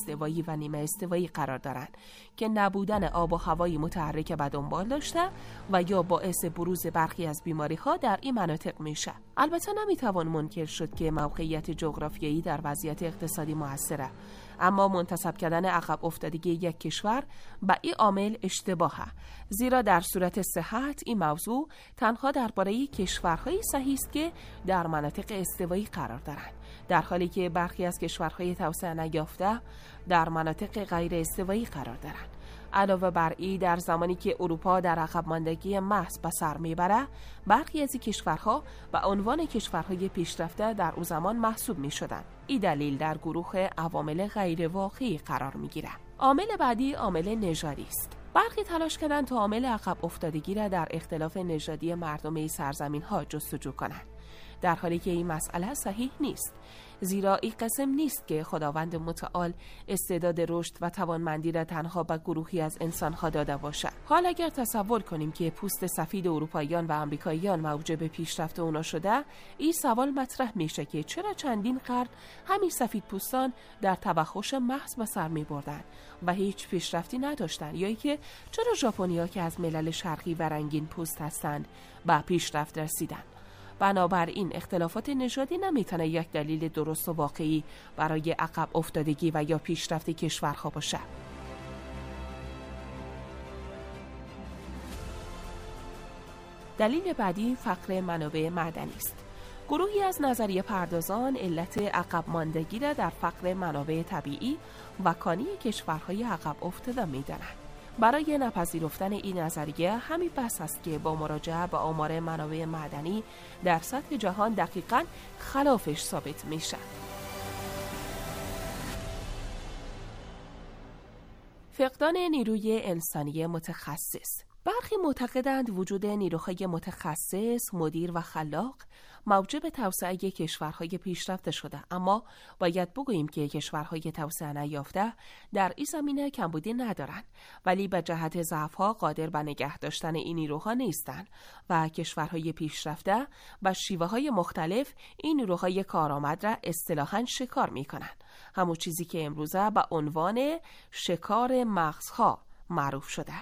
استوایی و نیمه استوایی قرار دارند که نبودن آب و هوایی متحرک به دنبال داشته و یا باعث بروز برخی از بیماری‌ها در این مناطق میشه. البته نمیتوان منکر شد که موقعیت جغرافیایی در وضعیت اقتصادی موثره، اما منتسب کردن عقب افتادگی یک کشور به این عامل اشتباهه، زیرا در صورت صحت این موضوع تنها درباره کشورهای صحیح است که در مناطق استوایی قرار دارند، در حالی که برخی از کشورهای توسعه نیافته در مناطق غیر استوایی قرار دارند. علاوه بر این، در زمانی که اروپا در عقب ماندگی محض به سر میبره، برخی از این کشورها به عنوان کشورهای پیشرفته در او زمان محسوب میشدند. این دلیل در گروه عوامل غیر واقعی قرار میگیره. عامل بعدی عامل نژادی است. برخی تلاش کردند تا عامل عقب افتادگی را در اختلاف نژادی مردم این سرزمین‌ها جستجو کنند، در حالی که این مسئله صحیح نیست، زیرا این قسم نیست که خداوند متعال استعداد رشد و توانمندی را تنها به گروهی از انسان‌ها داده باشد. حال اگر تصور کنیم که پوست سفید اروپاییان و آمریکاییان موجب پیشرفت اونا شده، این سوال مطرح میشه که چرا چندین قرن همین سفید پوستان در توحش محض به سر می‌بردند و هیچ پیشرفتی نداشتند، یا اینکه چرا ژاپنی‌ها که از ملل شرقی و رنگین پوست هستند به پیشرفت رسیدند. بنابراین اختلافات نژادی نمیتونه یک دلیل درست و واقعی برای عقب افتادگی و یا پیشرفت کشورها باشه. دلیل بعدی فقر منابع معدنی است. گروهی از نظریه پردازان علت عقب ماندگی را در فقر منابع طبیعی و کانی کشورهای عقب افتاده میدانند. برای نپذیرفتن این نظریه همین بس است که با مراجعه به آمار منابع معدنی در سطح جهان دقیقاً خلافش ثابت میشه. فقدان نیروی انسانی متخصص. برخی معتقدند وجود نیروهای متخصص، مدیر و خلاق موجب توسعه کشورهای پیشرفته شده، اما باید بگوییم که کشورهای توسعه نیافته در این زمینه کمبودی ندارند، ولی به جهت ضعف‌ها قادر به نگه داشتن این نیروها نیستند و کشورهای پیشرفته با شیوه‌های مختلف این نیروهای کارآمد را اصطلاحاً شکار می‌کنند، همون چیزی که امروزه به عنوان شکار مغزها معروف شده.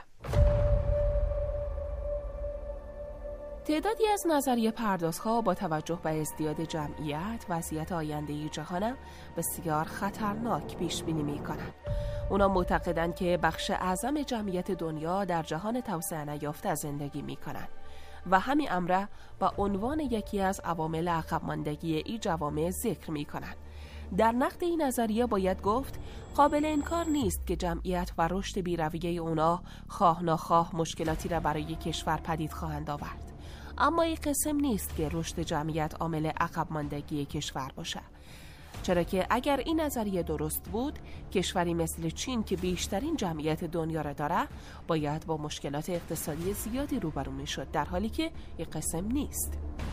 تعدادی از نظریه پردازها با توجه به ازدیاد جمعیت وضعیت آینده جهان بسیار خطرناک پیش بینی می‌کنند. اونا معتقدند که بخش اعظم جمعیت دنیا در جهان توسعه نیافته زندگی می‌کنند و همین امر با عنوان یکی از عوامل عقب ماندگی این جوامع ذکر می‌کنند. در نقد این نظریه باید گفت قابل انکار نیست که جمعیت و رشد بی‌رویه اونا خواه ناخواه مشکلاتی را برای کشور پدید خواهند آورد. اما این قسم نیست که رشد جمعیت عامل عقب ماندگی کشور باشه، چرا که اگر این نظریه درست بود، کشوری مثل چین که بیشترین جمعیت دنیا را داره باید با مشکلات اقتصادی زیادی روبرو میشد، در حالی که این قسم نیست.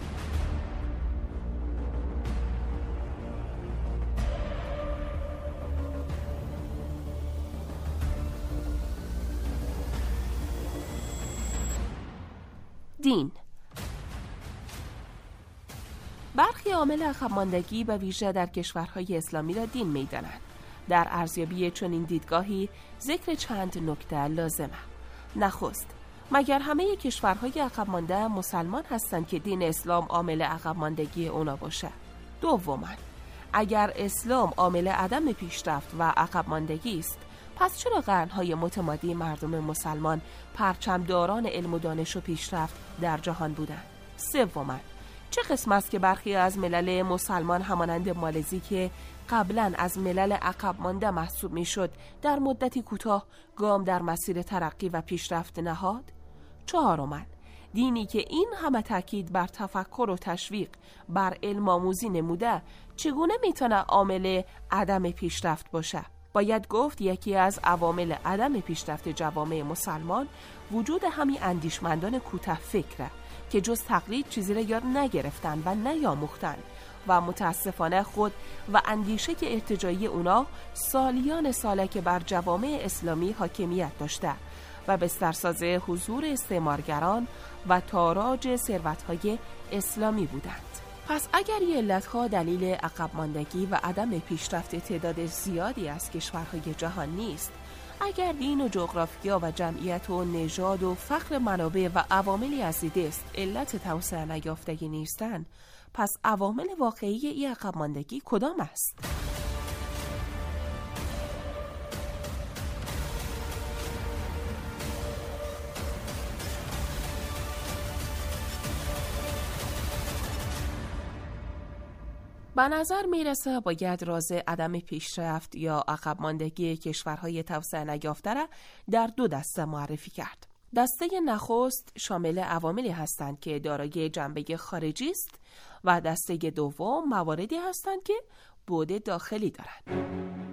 دین. برخی عامل عقب ماندگی به ویژه در کشورهای اسلامی را دین می‌دانند. در ارزیابی چنین دیدگاهی ذکر چند نکته لازمه. نخست، مگر همه کشورهای عقب مانده مسلمان هستند که دین اسلام عامل عقب ماندگی اونا باشه؟ دوما، اگر اسلام عامل عدم پیشرفت و عقب ماندگی است، پس چرا قرن‌های متمادی مردم مسلمان پرچمداران علم و دانش و پیشرفت در جهان بودند؟ سوما، چه قسم است که برخی از ملل مسلمان همانند مالزی که قبلا از ملل عقب مانده محسوب میشد در مدتی کوتاه گام در مسیر ترقی و پیشرفت نهاد؟ چهارما، دینی که این همه تاکید بر تفکر و تشویق بر علم آموزی نموده چگونه میتونه عامل عدم پیشرفت باشه؟ باید گفت یکی از عوامل عدم پیشرفت جوامع مسلمان وجود همین اندیشمندان کوته فکره که جز تقلید چیزی را یاد نگرفتن و نیاموختن و متاسفانه خود و اندیشه که ارتجاعی اونا سالیان ساله که بر جوامع اسلامی حاکمیت داشته و بسترساز حضور استعمارگران و تاراج ثروت‌های اسلامی بودند. پس اگر این علتها دلیل عقب ماندگی و عدم پیشرفت تعداد زیادی از کشورهای جهان نیست، اگر دین و جغرافیا و جمعیت و نژاد و فقر منابع و عواملی از این دست علت توسعه نیافتگی نیستند، پس عوامل واقعی این عقب ماندگی کدام است؟ به نظر میرسه باید راز عدم پیشرفت یا عقب ماندگی کشورهای توسعه نیافته را در دو دسته معرفی کرد. دسته نخست شامل عواملی هستند که دارای جنبه خارجی است و دسته دوم مواردی هستند که بعد داخلی دارند.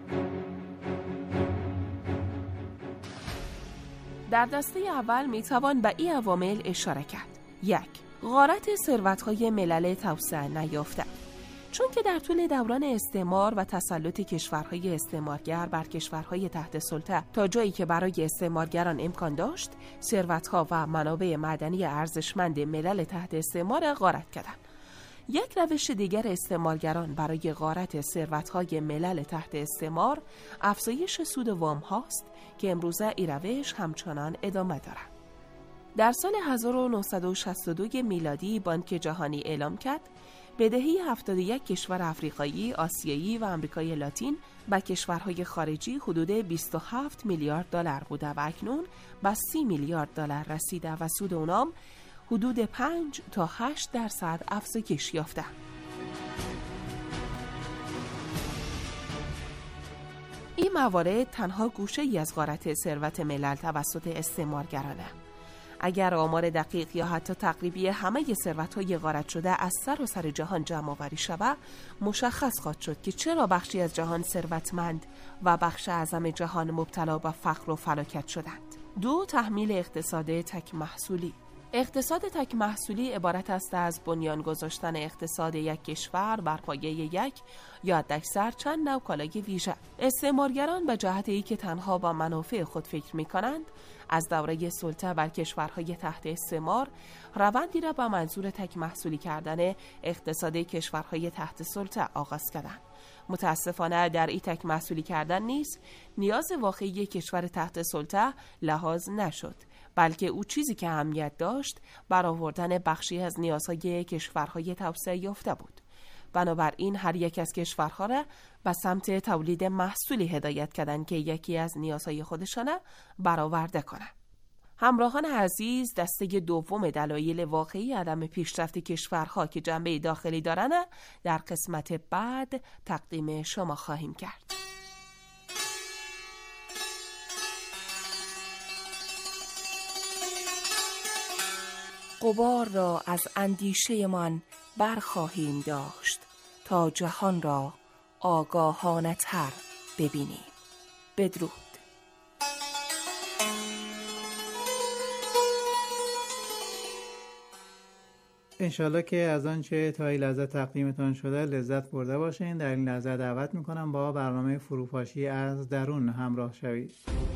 در دسته اول میتوان به این عوامل اشاره کرد. 1. غارت ثروت‌های ملل توسعه نیافته. چون که در طول دوران استعمار و تسلط کشورهای استعمارگر بر کشورهای تحت سلطه تا جایی که برای استعمارگران امکان داشت، ثروت‌ها و منابع معدنی ارزشمند ملل تحت استعمار غارت کردند. یک روش دیگر استعمارگران برای غارت ثروت‌های ملل تحت استعمار افزایش سود وام هاست که امروزه این روش همچنان ادامه دارد. در سال 1962 میلادی بانک جهانی اعلام کرد بدهی 71 کشور افریقایی، آسیایی و آمریکای لاتین به کشورهای خارجی حدود 27 میلیارد دلار بوده و اکنون به 30 میلیارد دلار رسیده و سود اونام حدود 5 تا 8% افزایش یافته. این موارد تنها گوشه‌ای از غارت ثروت ملل توسط استعمارگرانه. اگر آمار دقیق یا حتی تقریبی همه ثروت‌های غارت شده از سراسر جهان جمع آوری شود، مشخص خواهد شد که چرا بخشی از جهان ثروتمند و بخش اعظم جهان مبتلا به فقر و فلاکت شدند. 2. تحمیل اقتصاد تک محصولی. اقتصاد تک محصولی عبارت است از بنیان گذاشتن اقتصاد یک کشور بر پایه یک یا حداکثر چند نوع کالای ویژه. استعمارگران به جهت اینکه تنها با منافع خود فکر می‌کنند، از دوره سلطه بر کشورهای تحت استعمار روندی را با منظور تک محصولی کردن اقتصاد کشورهای تحت سلطه آغاز کردند. متاسفانه در این تک محصولی کردن نیز نیاز واقعی کشور تحت سلطه لحاظ نشد، بلکه او چیزی که اهمیت داشت برآوردن بخشی از نیازهای کشورهای توسعه یافته بود. بنابراین هر یک از کشورها را به سمت تولید محصولی هدایت کردند که یکی از نیازهای خودشان برآورده کنند. همراهان عزیز، دسته دوم دلایل واقعی عدم پیشرفت کشورها که جنبه داخلی دارند در قسمت بعد تقدیم شما خواهیم کرد. غبار را از اندیشه‌مان برخواهیم داشت تا جهان را آگاهانه تر ببینیم. بدرود. انشالله که از آنچه تا این لحظه تقدیمتان شده لذت برده باشین. در این لحظه دعوت میکنم با برنامه فروپاشی از درون همراه شوید.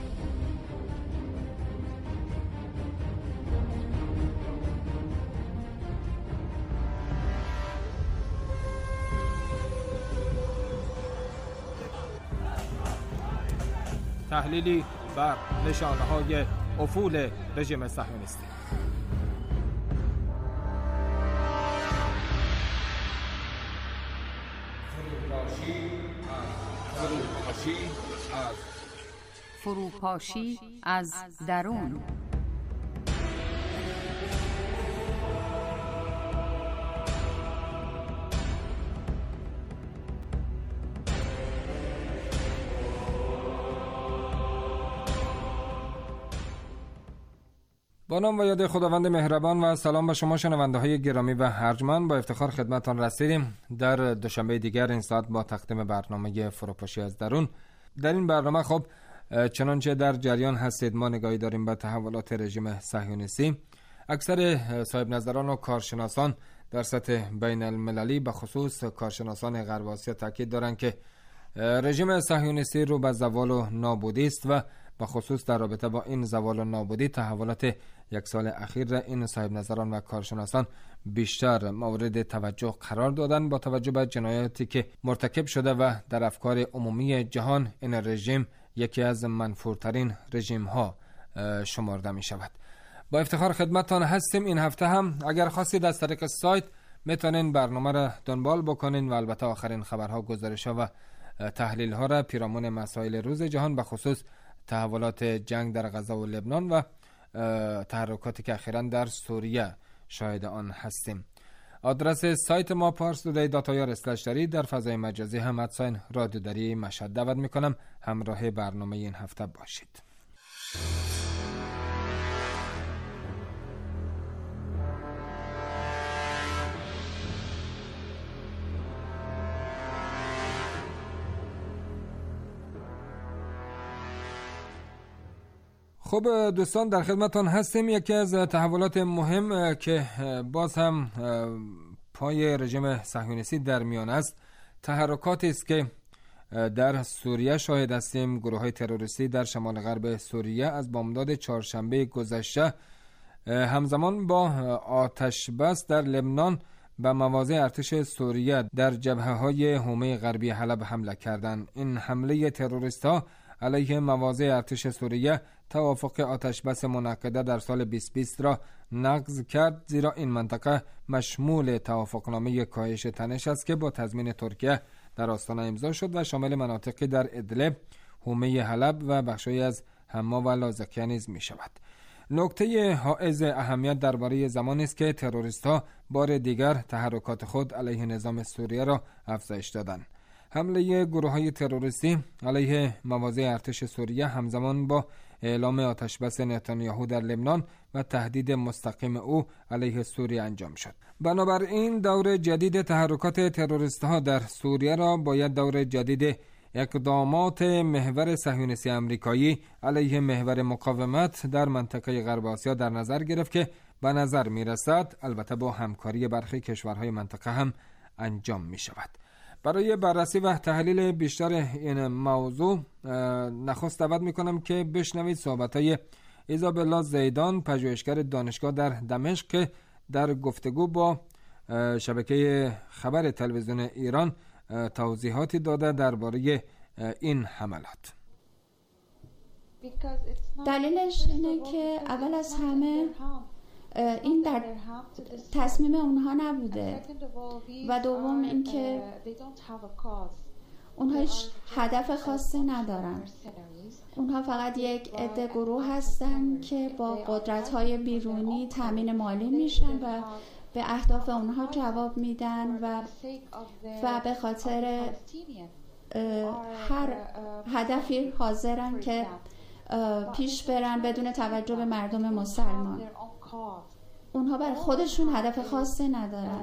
تحلیلی بر نشانه‌های افول رژیم صهیونیستی. فروپاشی از درون. با نام و یاد خداوند مهربان و سلام به شما شنونده های گرامی و ارجمند. با افتخار خدمتتان رسیدیم در دوشنبه دیگر این ساعت با تقدیم برنامه فروپاشی از درون. در این برنامه خب چنانچه در جریان هستید ما نگاهی داریم به تحولات رژیم صهیونیستی. اکثر صاحب نظران و کارشناسان در سطح بین المللی به خصوص کارشناسان غرب آسیا تاکید دارند که رژیم صهیونیستی رو به زوال و نابودی است و به خصوص در رابطه با این زوال و نابودی تحولات یک سال اخیر این صاحب نظران و کارشناسان بیشتر مورد توجه قرار دادن با توجه به جنایاتی که مرتکب شده و در افکار عمومی جهان این رژیم یکی از منفورترین رژیم ها شمرده می شود. با افتخار خدمتتان هستیم. این هفته هم اگر خواستید از طریق سایت میتونین برنامه را دنبال بکنین و البته آخرین خبرها، گزارش‌ها و تحلیل‌ها را پیرامون مسائل روز جهان به خصوص تحولات جنگ در غزه و لبنان و تحرکاتی که اخیراً در سوریه شاهد آن هستیم. آدرس سایت ما parstoday.ir/dari، در فضای مجازی هم رادیو دری مشهد دعوت میکنم همراه برنامه این هفته باشید. خب دوستان، در خدمتان هستیم. یکی از تحولات مهم که باز هم پای رژیم صهیونیستی در میان است تحرکاتی است که در سوریه شاهد هستیم. گروه‌های تروریستی در شمال غرب سوریه از بامداد چهارشنبه گذشته همزمان با آتش بس در لبنان به مواضع ارتش سوریه در جبهه‌های حومه غربی حلب حمله کردند. این حمله تروریست‌ها علیه مواضع ارتش سوریه توافق آتش بس منعقده در سال 2020 را نقض کرد، زیرا این منطقه مشمول توافقنامه کاهش تنش است که با تضمین ترکیه در آستانه امضا شد و شامل مناطقی در ادلب، حومه حلب و بخشی از حما و لازقیه نیز می شود. نکته حائز اهمیت درباره زمانی است که تروریست‌ها بار دیگر تحرکات خود علیه نظام سوریه را افزایش دادند. حمله گروه‌های تروریستی علیه مواضع ارتش سوریه همزمان با اعلام آتشبس نتانیاهو در لبنان و تهدید مستقیم او علیه سوریه انجام شد. بنابراین دور جدید تحرکات تروریست‌ها در سوریه را باید دور جدید اقدامات محور صهیونیستی آمریکایی علیه محور مقاومت در منطقه غرب آسیا در نظر گرفت که به نظر می‌رسد البته با همکاری برخی کشورهای منطقه هم انجام می‌شود. برای بررسی و تحلیل بیشتر این موضوع نخست دعوت میکنم که بشنوید صحبت‌های ایزابلا زیدان، پژوهشگر دانشگاه در دمشق، که در گفتگو با شبکه خبر تلویزیون ایران توضیحاتی داده درباره این حملات. دلیلش اینه که اول از همه این در تصمیم اونها نبوده و دوم اینکه اونها هیچ هدف خاصی ندارن. اونها فقط یک عده گروه هستن که با قدرت‌های بیرونی تامین مالی میشن و به اهداف اونها جواب میدن و به خاطر هر هدفی حاضرن که پیش برن بدون توجه به مردم مسلمان. اونها برای خودشون هدف خاصی ندارن.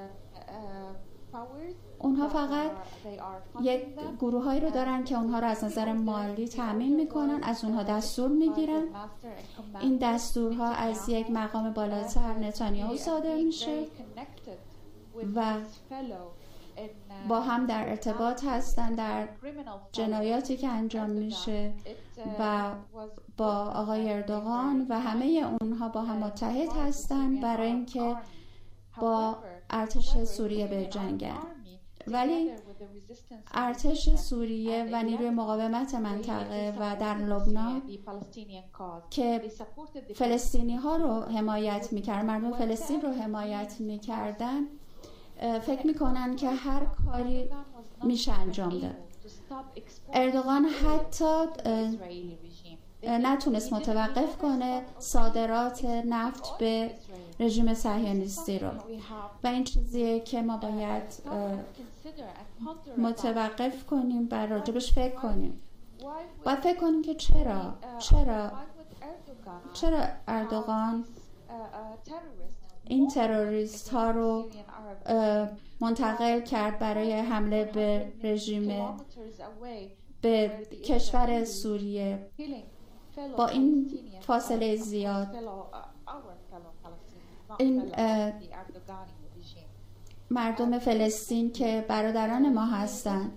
اونها فقط یک گروهایی رو دارن که اونها رو از نظر مالی تامین میکنن، از اونها دستور میگیرن. این دستورها از یک مقام بالاتر نتانیاهو صادر میشه و با هم در ارتباط هستن در جنایاتی که انجام میشه و با آقای اردوغان و همه اونها با هم متحد هستن برای اینکه با ارتش سوریه بجنگن. ولی ارتش سوریه و نیروی مقاومت منطقه و در لبنان که فلسطینی ها رو حمایت میکرد، مردم فلسطین رو حمایت میکردن، فکر میکنن که هر کاری میشه انجام داد. اردوغان حتی نتونست متوقف کنه صادرات نفت به رژیم صهیونیستی رو و این چیزیه که ما باید متوقف کنیم و راجبش فکر کنیم. باید فکر کنیم که چرا اردوغان این تروریست ها رو منتقل کرد برای حمله به رژیم به کشور سوریه با این فاصله زیاد. مردم فلسطین که برادران ما هستن.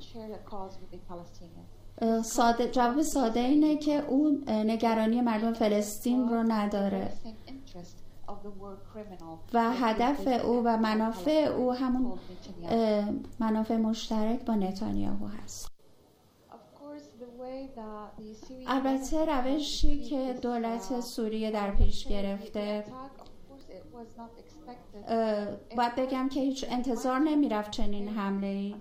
جواب ساده اینه که اون نگرانی مردم فلسطین رو نداره و هدف او و منافع او همون منافع مشترک با نتانیاهو هست. البته روشی که دولت سوریه در پیش گرفته، باید بگم که هیچ انتظار نمیرفت چنین حمله‌ای.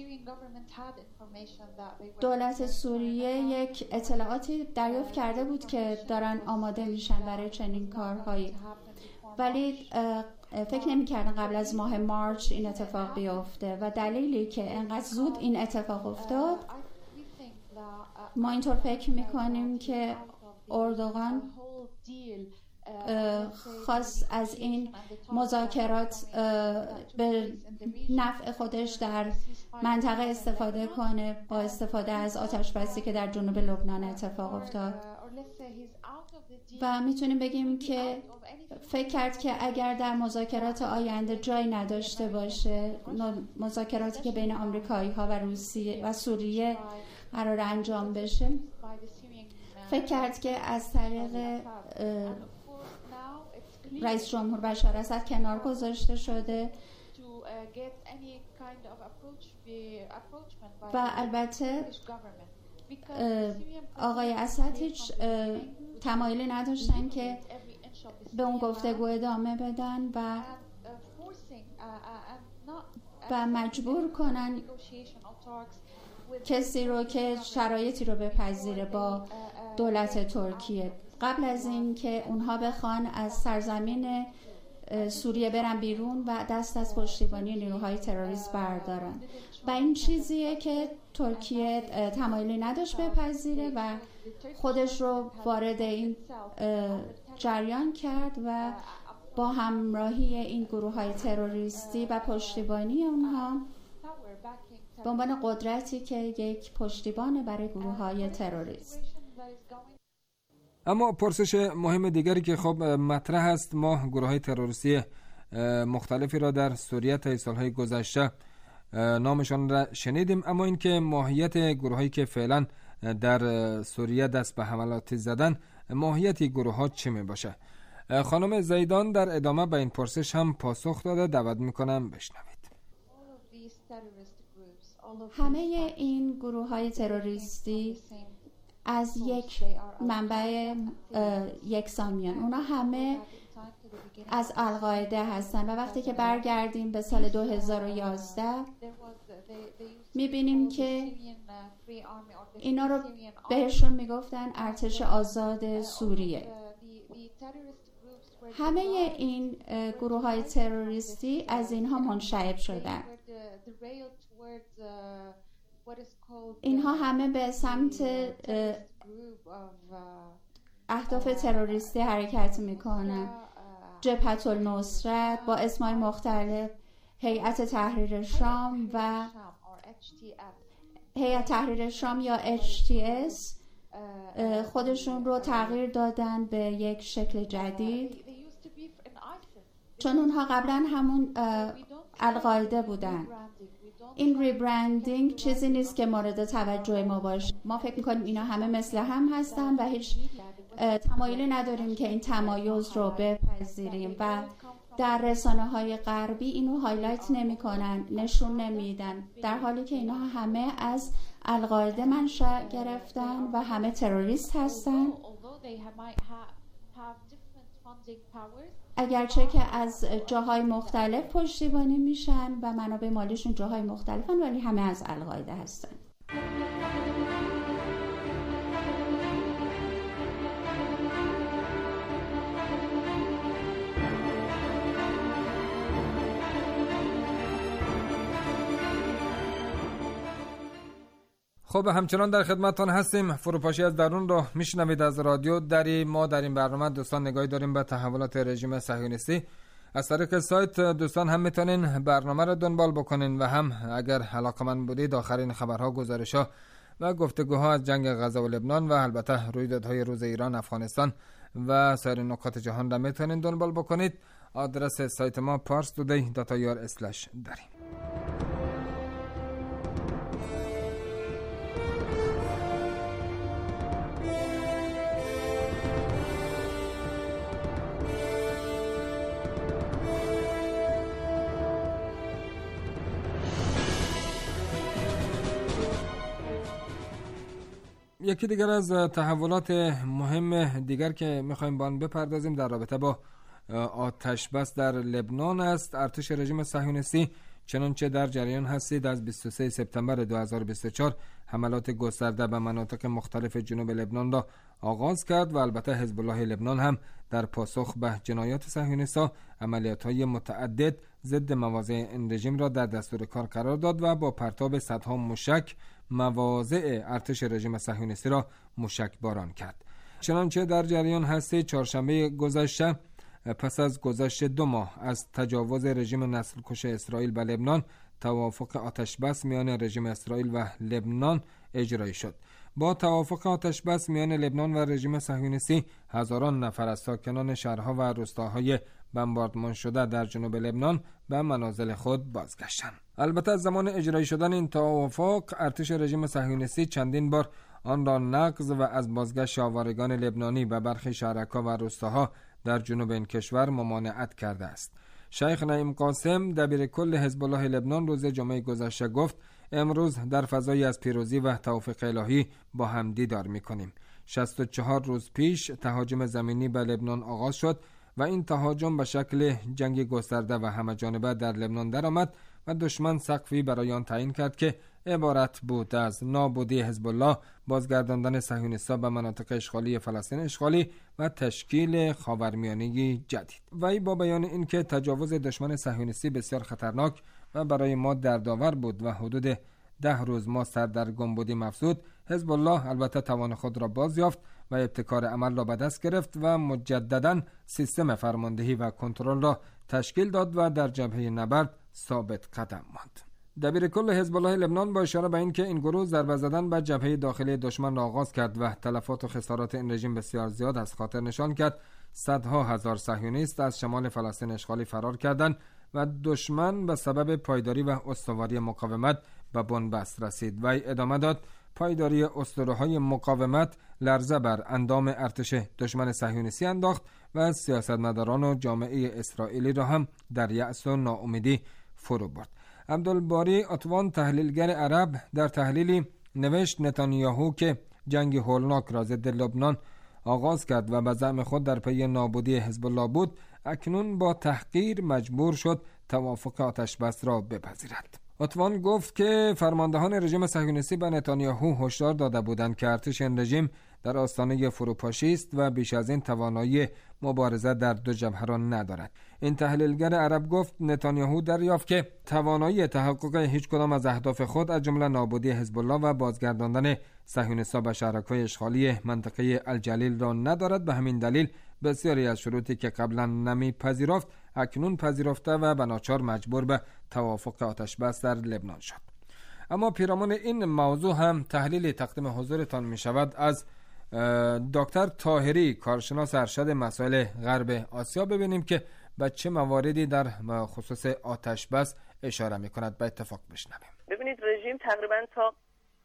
دولت سوریه یک اطلاعاتی دریافت کرده بود که دارن آماده میشن برای چنین کارهایی، ولی فکر نمی‌کردن قبل از ماه مارچ این اتفاق بیفته و دلیلی که انقدر زود این اتفاق افتاد، ما اینطور فکر میکنیم که اردوغان خواست از این مذاکرات به نفع خودش در منطقه استفاده کنه با استفاده از آتش‌بسی که در جنوب لبنان اتفاق افتاد و میتونیم بگیم که فکر کرد که اگر در مذاکرات آینده جای نداشته باشه، مذاکراتی که بین آمریکایی‌ها و روسیه و سوریه قرار انجام بشه، فکر کرد که از طریق رئیس جمهور بشار اسد کنار گذاشته شده و البته آقای اسد هیچ تمایلی نداشتن که به اون گفتگو ادامه بدن و مجبور کنن کسی رو که شرایطی رو بپذیره با دولت ترکیه قبل از این که اونها بخوان از سرزمین سوریه برن بیرون و دست از پشتیبانی نیروهای تروریست بردارن. و این چیزیه که ترکیه تمایلی نداشت بپذیره و خودش رو وارد این جریان کرد و با همراهی این گروه‌های تروریستی و پشتیبانی اونها به عنوان قدرتی که یک پشتیبان برای گروه‌های تروریست. اما پرسش مهم دیگری که خب مطرح است، ما گروه‌های تروریستی مختلفی را در سوریه طی سال‌های گذشته نامشان را شنیدیم، اما اینکه ماهیت گروه‌هایی که فعلا در سوریه دست به حملات زدن، ماهیت گروه‌ها چه میباشه؟ خانم زیدان در ادامه به این پرسش هم پاسخ داده، دعوت میکنم بشنوید. همه این گروه‌های تروریستی از یک منبع یکسان میان. اونا همه از القاعده هستن و وقتی که برگردیم به سال 2011 میبینیم که اینا رو بهشون میگفتن ارتش آزاد سوریه. همه این گروه‌های تروریستی از اینها منشعب شدن. اینها همه به سمت اهداف تروریستی حرکت میکنن. جبهة النصرت با اسمای مختلف، هیئت تحریر شام و هیئت تحریر شام یا HTS خودشون رو تغییر دادن به یک شکل جدید، چون اونها قبلا همون القاعده بودن. این ریبرندینگ چیزی نیست که مورد توجه ما باشه. ما فکر میکنیم اینا همه مثل هم هستن و هیچ تمایلی نداریم که این تمایز رو بپذیریم و در رسانه‌های غربی اینو هایلایت نمی‌کنن، نشون نمیدن، در حالی که اینا همه از القاعده منشأ گرفتن و همه تروریست هستن، اگرچه که از جاهای مختلف پشتیبانی میشن و منابع مالیشون جاهای مختلفن، ولی همه از القاعده هستن. خب همچنان در خدمتتان هستیم. فروپاشی از درون رو میشنوید از رادیو دری. ما در این برنامه دوستان نگاهی داریم به تحولات رژیم صهیونیستی. از طریق سایت دوستان هم میتونین برنامه رو دنبال بکنین و هم اگر علاقه‌مند بودید آخرین خبرها، گزارش‌ها و گفتگوها از جنگ غزه و لبنان و البته رویدادهای روز ایران، افغانستان و سایر نقاط جهان را میتونین دنبال بکنید. آدرس سایت ما parstoday.ir/. داریم. یکی دیگر از تحولات مهم دیگر که میخوایم به آن بپردازیم در رابطه با آتش بس در لبنان است. ارتش رژیم صهیونیستی چنانچه در جریان هستید از 23 سپتامبر 2024 حملات گسترده به مناطق مختلف جنوب لبنان را آغاز کرد و البته حزب الله لبنان هم در پاسخ به جنایات صهیونیست‌ها عملیات‌های متعدد ضد مواضع این رژیم را در دستور کار قرار داد و با پرتاب صدها موشک مواضع ارتش رژیم صهیونیستی را موشک باران کرد. چنانچه در جریان هستید چهارشنبه گذشته پس از گذشت 2 ماه از تجاوز رژیم نسل‌کش اسرائیل به لبنان توافق آتش بس میان رژیم اسرائیل و لبنان اجرایی شد. با توافق آتش بس میان لبنان و رژیم صهیونیستی هزاران نفر از ساکنان شهرها و روستاهای بمباردمان شده در جنوب لبنان به منازل خود بازگشتند. البته از زمان اجرایی شدن این توافق ارتش رژیم صهیونیستی چندین بار آن را نقض و از بازگشت آوارگان لبنانی به برخی شهرک‌ها و روستاها در جنوب این کشور ممانعت کرده است. شیخ نعیم قاسم دبیر کل حزب الله لبنان روز جمعه گذشته گفت امروز در فضایی از پیروزی و توفیق الهی با هم دیدار می‌کنیم. 64 روز پیش تهاجم زمینی به لبنان آغاز شد و این تهاجم به شکل جنگ گسترده و همه‌جانبه در لبنان درآمد و دشمن سقفی برای آن تعیین کرد که عبارت بود از نابودی حزب الله، بازگرداندن صهیونیست‌ها به مناطق اشغالی فلسطین اشغالی و تشکیل خاورمیانه جدید. وی با بیان اینکه تجاوز دشمن صهیونیستی بسیار خطرناک و برای ما دردآور بود و حدود 10 روز ما سر در گم بودیم مفسود، حزب الله البته توان خود را باز یافت و ابتکار عمل را به دست گرفت و مجددا سیستم فرماندهی و کنترل را تشکیل داد و در جبهه نبرد ثابت قدم ماند. دبیر کل حزب الله لبنان با اشاره به اینکه این گروه ضربه زدن به جبهه داخلی دشمن را آغاز کرد و تلفات و خسارات این رژیم بسیار زیاد از خاطر نشان کرد، صدها هزار صهیونیست از شمال فلسطین اشغالی فرار کردند و دشمن به سبب پایداری و استواری مقاومت به بنبست رسید. و ادامه داد پایداری اسطوره‌های مقاومت لرزه بر اندام ارتش دشمن صهیونیستی انداخت و سیاستمداران و جامعه اسرائیلی را هم در یأس و ناامیدی فرو برد. عبدالباری اطوان تحلیلگر عرب در تحلیلی نوشت نتانیاهو که جنگ هولناک را ضد لبنان آغاز کرد و به زعم خود در پی نابودی حزب الله بود، اکنون با تحقیر مجبور شد توافق آتش بس را بپذیرد. اطوان گفت که فرماندهان رژیم صهیونیستی به نتانیاهو هشدار داده بودند که ارتش این رژیم در آستانه فروپاشی است و بیش از این توانایی مبارزه در 2 جبهه را ندارد. این تحلیلگر عرب گفت نتانیاهو دریافت که توانایی تحقق هیچ کدام از اهداف خود از جمله نابودی حزب الله و بازگرداندن صهیونیست‌ها به شهرک‌های اشغالی منطقه الجلیل را ندارد. به همین دلیل بسیاری از شروطی که قبلا نمی‌پذیرفت اکنون پذیرفته و به ناچار مجبور به توافق آتش بس در لبنان شد. اما پیرامون این موضوع هم تحلیلی تقدیم حضورتان می شود از دکتر طاهری، کارشناس ارشد مسائل غرب آسیا، ببینیم که به چه مواردی در خصوص آتش بس اشاره می کند. به اتفاق بشنویم. ببینید رژیم تقریبا تا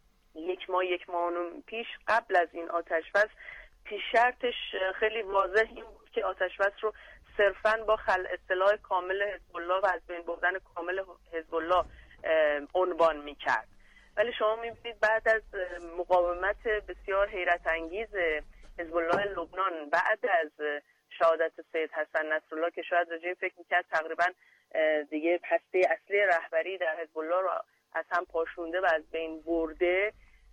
یک ماه پیش قبل از این آتش بس پیش شرطش خیلی واضح این بود که آتش بس رو صرفاً با اصلاح کامل حزب الله و از بین بردن کامل حزب الله عنوان می‌کرد. ولی شما می‌بینید بعد از مقاومت بسیار حیرت انگیز حزب الله لبنان بعد از شهادت سید حسن نصرالله که شاید رژیم فکر می‌کرد تقریباً دیگه هسته اصلی رهبری در حزب الله رو از هم پاشونده و از بین برده،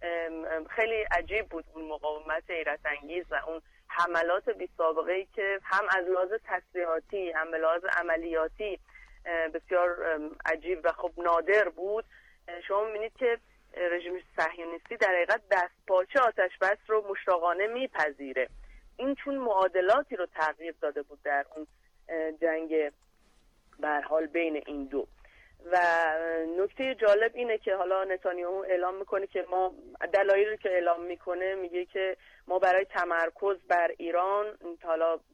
خیلی عجیب بود اون مقاومت حیرت انگیز و اون حملات بی سابقه‌ای که هم از لحاظ تسلیحاتی هم به لحاظ عملیاتی بسیار عجیب و خب نادر بود. شما می‌بینید که رژیم صهیونیستی در حقیقت دستپاچه آتش بس رو مشتاقانه میپذیره. این چون معادلاتی رو تغییر داده بود در اون جنگ به هر حال بین این دو. و نکته جالب اینه که حالا نتانیاهو اعلام میکنه که ما دلایلی که اعلام میکنه میگه که ما برای تمرکز بر ایران حالا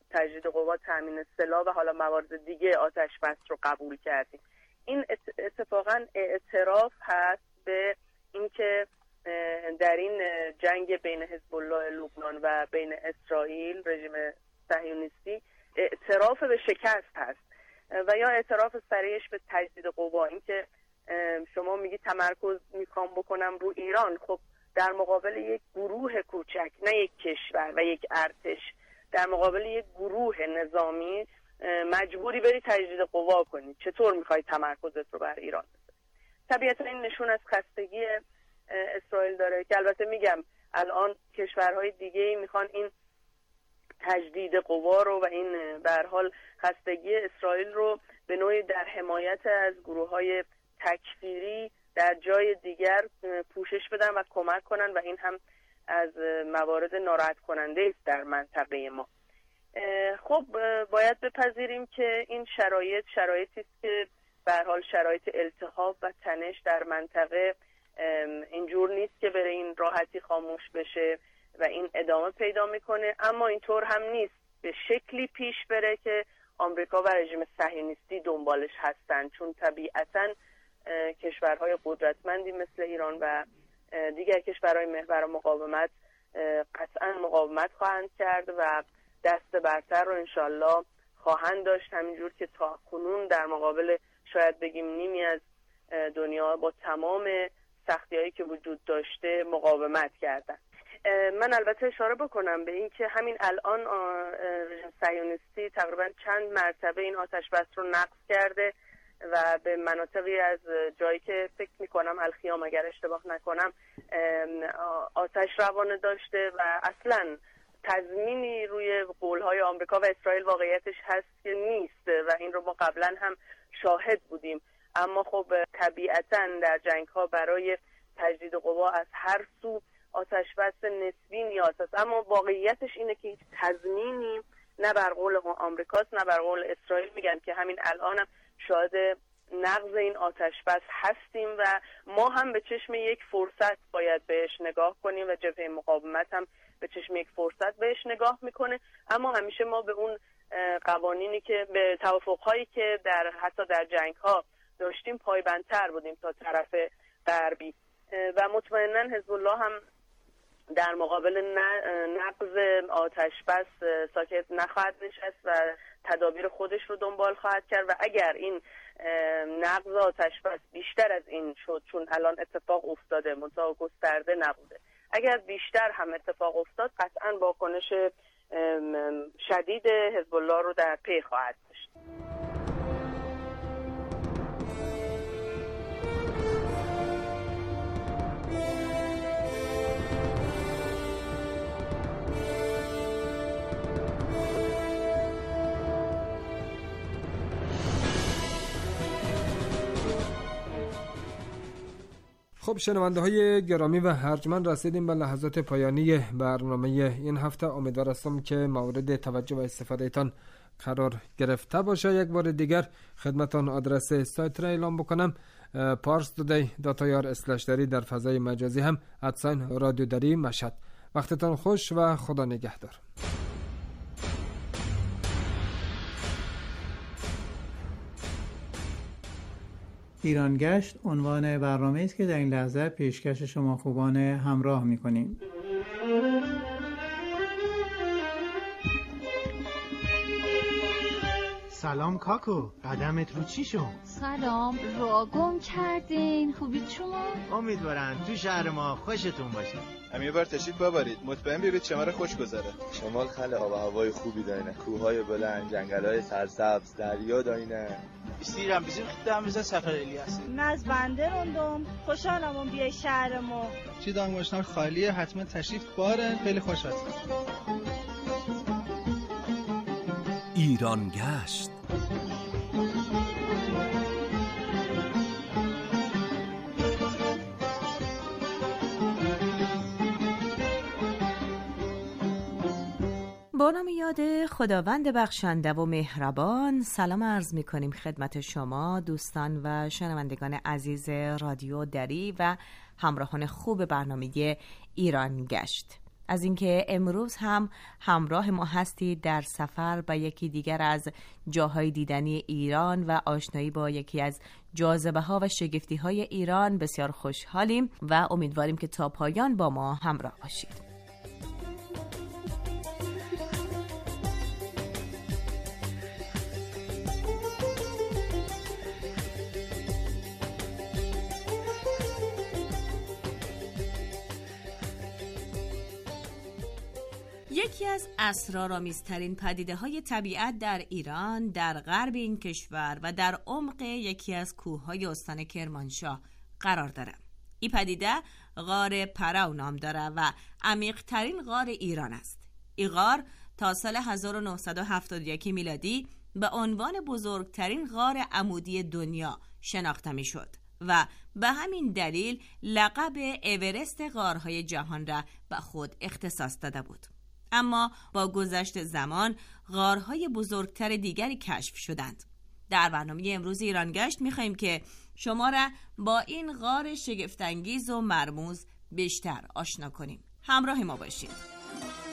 تجدید قوا، تامین سلاح و حالا موارد دیگه آتش بس رو قبول کردیم. این اتفاقا اعتراف هست به اینکه در این جنگ بین حزب الله لبنان و بین اسرائیل، رژیم صهیونیستی، اعتراف به شکست هست و یا اعتراف سریعش به تجدید قوا. اینکه شما میگی تمرکز میخوام بکنم رو ایران، خب در مقابل یک گروه کوچک، نه یک کشور و یک ارتش، در مقابل یک گروه نظامی مجبوری بری تجدید قوا کنی. چطور میخوای تمرکزت رو بر ایران بذاری؟ طبیعتا این نشون از خستگی اسرائیل داره که البته میگم الان کشورهای دیگه میخوان این تجدید قوا رو و این به هر حال خستگی اسرائیل رو به نوعی در حمایت از گروه‌های تکفیری در جای دیگر پوشش بدن و کمک کنن و این هم از موارد ناراحت کننده است در منطقه ما. خب باید بپذیریم که این شرایطی است که به هر حال شرایط التهاب و تنش در منطقه اینجور نیست که بره این راحتی خاموش بشه و این ادامه پیدا میکنه، اما اینطور هم نیست به شکلی پیش بره که آمریکا و رژیم صهیونیستی دنبالش هستن، چون طبیعتاً کشورهای قدرتمندی مثل ایران و دیگر کشورهای محور مقاومت قطعاً مقاومت خواهند کرد و دست برتر رو انشالله خواهند داشت، همینجور که تا کنون در مقابل شاید بگیم نیمی از دنیا با تمام سختی‌هایی که وجود داشته مقاومت کردن. من البته اشاره بکنم به این که همین الان رژیم صهیونیستی تقریبا چند مرتبه این آتش بس رو نقض کرده و به مناطقی از جایی که فکر میکنم الخیام اگر اشتباه نکنم آتش روانه داشته و اصلا تضمینی روی قولهای آمریکا و اسرائیل واقعیتش هست که نیست و این رو ما قبلا هم شاهد بودیم. اما خب طبیعتاً در جنگ‌ها برای تجدید قوا از هر سو آتش بس نسبی نیاز است، اما واقعیتش اینه که هیچ تضمینی نه بر قول آمریکاست نه بر قول اسرائیل. میگن که همین الانم شاهد نقض این آتش بس هستیم و ما هم به چشم یک فرصت باید بهش نگاه کنیم و جبهه مقاومت هم به چشم یک فرصت بهش نگاه میکنه، اما همیشه ما به اون قوانینی که به توافقهایی که حتی در جنگ‌ها داشتیم پایبندتر بودیم تا طرف غربی و مطمئناً حزب الله هم در مقابل نقض آتش بس ساکت نخواهد نشست و تدابیر خودش رو دنبال خواهد کرد و اگر این نقض آتش بس بیشتر از این شد، چون الان اتفاق افتاده منتها گسترده نبوده، اگر بیشتر هم اتفاق افتاد قطعاً واکنش شدید حزب الله رو در پی خواهد داشت. خب شنونده های گرامی و ارجمند، رسیدیم به لحظات پایانی برنامه این هفته. امیدوار هستم که مورد توجه و استفاده تان قرار گرفته باشه. یک بار دیگر خدمتان آدرس سایت را اعلام بکنم: parstoday.ir/dari، در فضای مجازی هم @رادیو دری مشهد. وقتتان خوش و خدا نگهدار. ایران گشت عنوان برنامه است که در این لحظه پیشکش شما خوبان همراه می‌کنیم. سلام کاکو، قدمت رو چی شد؟ سلام، رو گم کردین. خوبید شما؟ امیدوارم تو شهر ما خوشتون باشه. هم یه بار تشریف ببرید، مطمئن بیایید شمال خوش گذره. شمال خیلی آب و هوای خوبی داره، کوههای بلند، جنگل‌های سرسبز، دریا داینه. بیستیرم بیزیم خیلی مثل سفر الیاس. ناز بنده روندم، خوشحالم بیای شهر ما. چی دانگوشنار خالیه، حتما تشریف باره، خیلی خوش هست. ایران گشت. با نام یاد خداوند بخشنده و مهربان، سلام عرض می کنیم خدمت شما دوستان و شنوندگان عزیز رادیو دری و همراهان خوب برنامه ایران گشت. از اینکه امروز هم همراه ما هستید در سفر به یکی دیگر از جاهای دیدنی ایران و آشنایی با یکی از جاذبه‌ها و شگفتی‌های ایران. بسیار خوشحالیم و امیدواریم که تا پایان با ما همراه باشید. یکی از اسرارآمیزترین پدیده‌های طبیعت در ایران در غرب این کشور و در عمق یکی از کوه‌های استان کرمانشاه قرار دارد. این پدیده غار پرو نام دارد و عمیق‌ترین غار ایران است. این غار تا سال 1971 میلادی به عنوان بزرگترین غار عمودی دنیا شناخته می‌شد و به همین دلیل لقب اورست غارهای جهان را به خود اختصاص داده بود. اما با گذشت زمان غارهای بزرگتر دیگری کشف شدند. در برنامه امروز ایرانگشت می‌خواهیم که شما را با این غار شگفت‌انگیز و مرموز بیشتر آشنا کنیم. همراه ما باشید.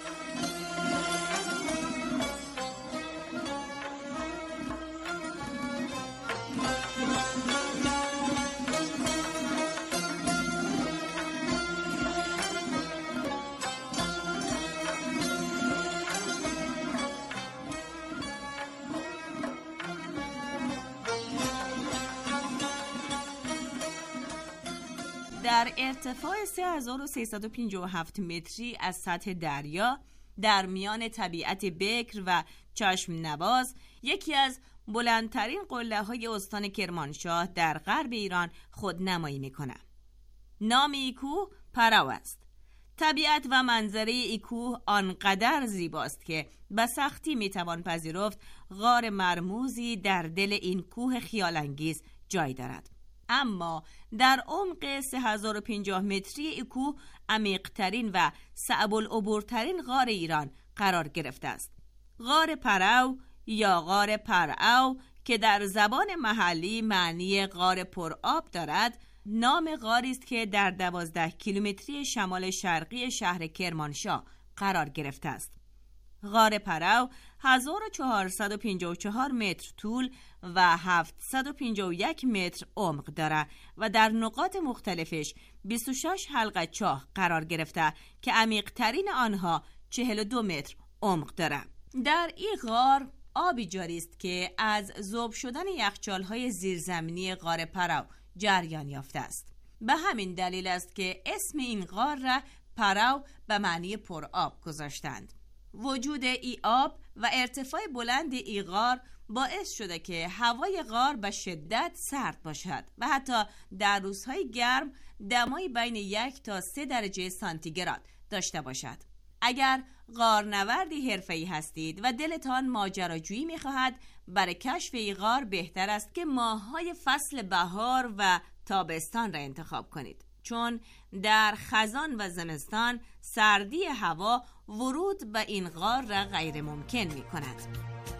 در ارتفاع 3357 متری از سطح دریا در میان طبیعت بکر و چشم نواز یکی از بلندترین قله‌های استان کرمانشاه در غرب ایران خودنمایی می‌کند. نام این کوه پرو است. طبیعت و منظره این کوه آنقدر زیباست که به سختی می‌توان پذیرفت غار مرموزی در دل این کوه خیال‌انگیز جای دارد. اما در عمق 3050 متری این کوه عمیق‌ترین و صعب العبورترین غار ایران قرار گرفته است. غار پرو یا غار پرعو که در زبان محلی معنی غار پرآب دارد، نام غاری است که در 12 کیلومتری شمال شرقی شهر کرمانشاه قرار گرفته است. غار پرو 1454 متر طول و 751 متر عمق دارد و در نقاط مختلفش 26 حلقه چاه قرار گرفته که عمیق‌ترین آنها 42 متر عمق دارد. در این غار آبی جاری است که از ذوب شدن یخچال‌های زیرزمینی غار پرو جریان یافته است. به همین دلیل است که اسم این غار را پرو به معنی پرآب گذاشتند. وجود ای آب و ارتفاع بلند ای غار باعث شده که هوای غار به شدت سرد باشد و حتی در روزهای گرم دمای بین 1 تا 3 درجه سانتیگراد داشته باشد. اگر غارنوردی حرفه‌ای هستید و دلتان ماجراجویی می‌خواهد، برای کشف این غار بهتر است که ماه‌های فصل بهار و تابستان را انتخاب کنید، چون در خزان و زمستان سردی هوا ورود به این غار را غیر ممکن می کند.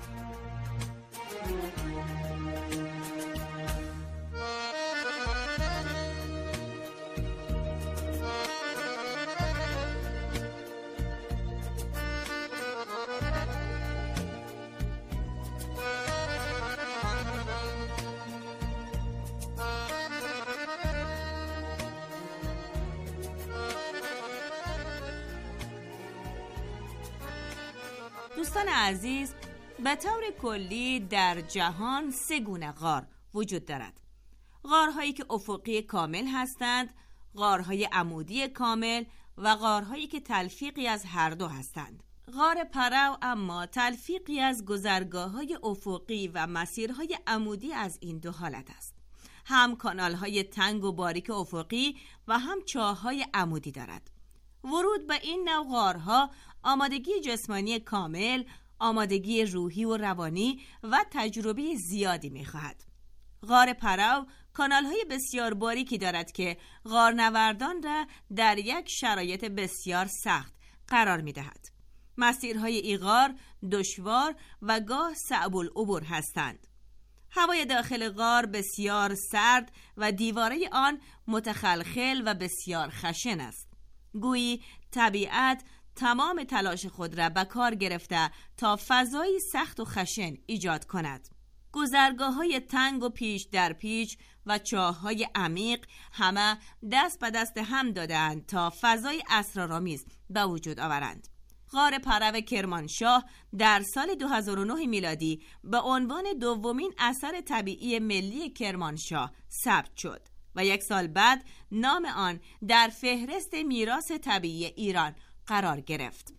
دوستان عزیز، به طور کلی در جهان 3 گونه غار وجود دارد. غارهایی که افقی کامل هستند، غارهای عمودی کامل و غارهایی که تلفیقی از هر دو هستند. غار پرو اما تلفیقی از گذرگاه‌های افقی و مسیرهای عمودی از این دو حالت است. هم کانال‌های تنگ و باریک افقی و هم چاه‌های عمودی دارد. ورود به این نوع غارها آمادگی جسمانی کامل، آمادگی روحی و روانی و تجربه زیادی می‌خواهد. غار پرو کانال‌های بسیار باریکی دارد که غارنوردان را در یک شرایط بسیار سخت قرار می‌دهد. مسیرهای این غار دشوار و گاه صعب العبور هستند. هوای داخل غار بسیار سرد و دیواره آن متخلخل و بسیار خشن است. گویی طبیعت تمام تلاش خود را به کار گرفته تا فضایی سخت و خشن ایجاد کند. گذرگاه‌های تنگ و پیچ در پیچ و چاه‌های عمیق همه دست به دست هم دادند تا فضای اسرارآمیز به وجود آورند. غار پرو کرمانشاه در سال 2009 میلادی به عنوان دومین اثر طبیعی ملی کرمانشاه ثبت شد و 1 سال بعد نام آن در فهرست میراث طبیعی ایران قرار گرفت.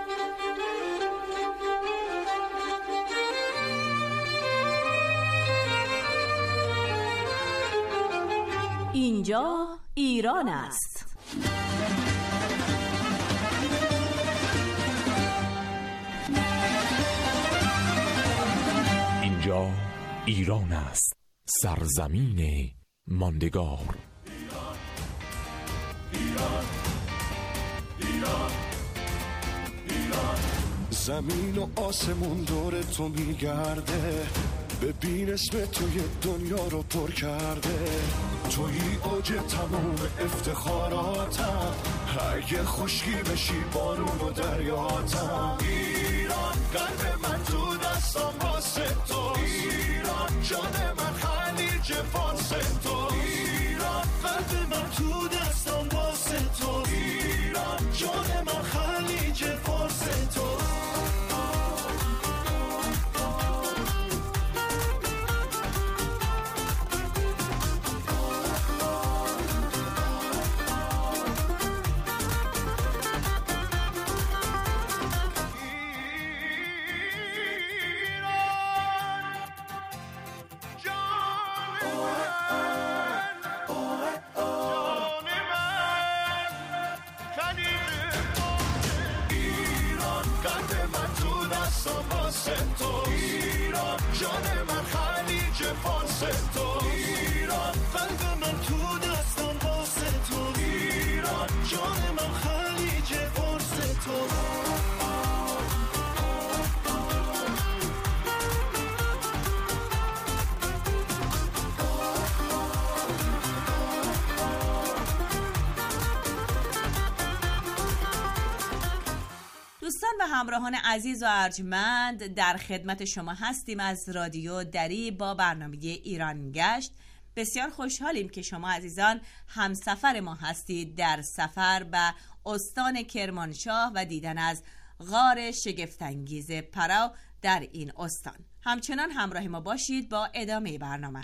اینجا ایران است. اینجا ایران است، سرزمین ماندگار. زمین و آسمون دور تو میگرده، ببین اسم توی دنیا رو پر کرده. توی اوج تمام افتخاراتم، اگه خشکی بشی بارون و دریاتم. ایران قلب من تو دستم واسه تو، ایران جان من خلیج فارس تو، ایران قلب من تو دستم واسه تو، ایران جان من خلیج فارس تو. ایران جان من خلیج فارس تو، ایران قلب من تو دستم واسه تو، ایران جان من خلیج فارس تو. دوستان و همراهان عزیز و ارجمند، در خدمت شما هستیم از رادیو دری با برنامه ایران گشت. بسیار خوشحالیم که شما عزیزان همسفر ما هستید در سفر به استان کرمانشاه و دیدن از غار شگفت‌انگیز پرو در این استان. همچنان همراه ما باشید با ادامه برنامه.